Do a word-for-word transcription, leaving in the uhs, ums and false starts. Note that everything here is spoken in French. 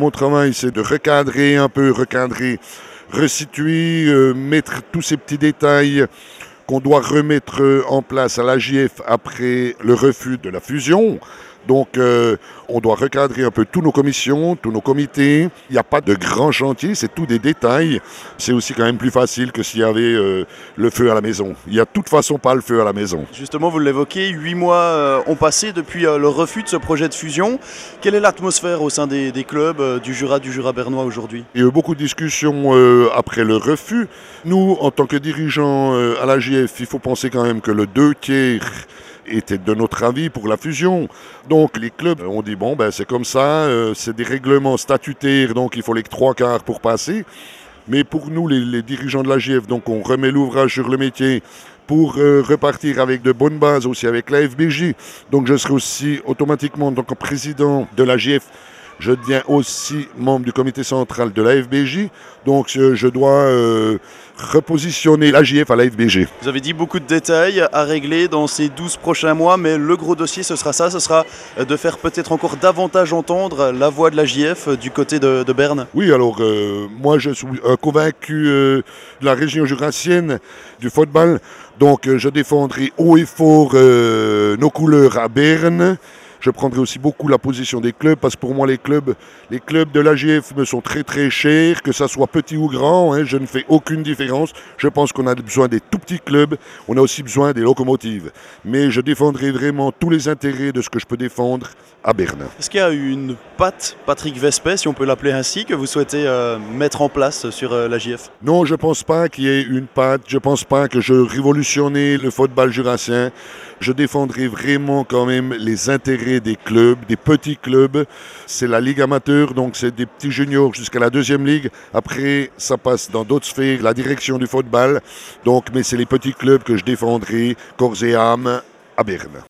mon travail, c'est de recadrer un peu, recadrer, resituer, euh, mettre tous ces petits détails qu'on doit remettre en place à l'A J F après le refus de la fusion. Donc, euh, on doit recadrer un peu tous nos commissions, tous nos comités. Il n'y a pas de grands chantiers, c'est tout des détails. C'est aussi quand même plus facile que s'il y avait euh, le feu à la maison. Il n'y a de toute façon pas le feu à la maison. Justement, vous l'évoquez, huit mois euh, ont passé depuis euh, le refus de ce projet de fusion. Quelle est l'atmosphère au sein des, des clubs euh, du Jura, du Jura bernois aujourd'hui? Il y a eu beaucoup de discussions euh, après le refus. Nous, en tant que dirigeants euh, à l'A J F, il faut penser quand même que le deux tiers était de notre avis pour la fusion. Donc les clubs ont dit bon ben c'est comme ça, euh, c'est des règlements statutaires, donc il faut les trois quarts pour passer. Mais pour nous les, les dirigeants de l'A J F, donc on remet l'ouvrage sur le métier pour euh, repartir avec de bonnes bases aussi avec la F B J. Donc je serai aussi automatiquement donc président de l'A J F. Je deviens aussi membre du comité central de la F B J, donc euh, je dois euh, repositionner l'A J F à la F B G. Vous avez dit beaucoup de détails à régler dans ces douze prochains mois, mais le gros dossier, ce sera ça, ce sera de faire peut-être encore davantage entendre la voix de l'A J F du côté de, de Berne. Oui, alors euh, moi je suis un convaincu euh, de la région jurassienne du football, donc euh, je défendrai haut et fort euh, nos couleurs à Berne. Je prendrai aussi beaucoup la position des clubs parce que pour moi les clubs, les clubs de l'A J F me sont très très chers, que ça soit petit ou grand, hein, je ne fais aucune différence. Je pense qu'on a besoin des tout petits clubs, on a aussi besoin des locomotives. Mais je défendrai vraiment tous les intérêts de ce que je peux défendre à Berne. Est-ce qu'il y a une patte Patrick Vespet, si on peut l'appeler ainsi, que vous souhaitez euh, mettre en place sur euh, l'A J F? Non, je ne pense pas qu'il y ait une patte, je ne pense pas que je révolutionne le football jurassien. Je défendrai vraiment quand même les intérêts des clubs, des petits clubs. C'est la ligue amateur, donc c'est des petits juniors jusqu'à la deuxième ligue. Après, ça passe dans d'autres sphères, la direction du football. Donc, mais c'est les petits clubs que je défendrai corps et âme à Berne.